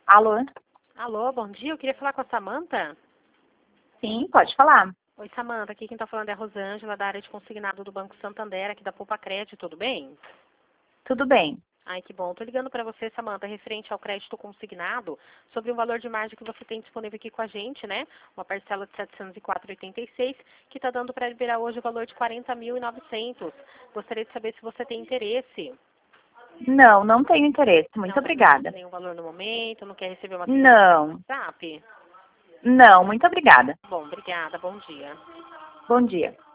Alô? Alô, bom dia. Eu queria falar com a Samanta. Sim, pode falar. Oi, Samanta. Aqui quem está falando é a Rosângela, da área de consignado do Banco Santander, aqui da Poupa Crédito. Tudo bem? Tudo bem. Ai, que bom. Estou ligando para você, Samanta, referente ao crédito consignado, sobre um valor de margem que você tem disponível aqui com a gente, né? Uma parcela de R$ 704,86, que está dando para liberar hoje o valor de R$ 40.900. Gostaria de saber se você tem interesse. Não, não tenho interesse. Muito Não precisa de obrigada. nenhum valor no momento, não quer receber uma simulação no Não, WhatsApp? não, muito obrigada. Bom, obrigada. Bom dia. Bom dia.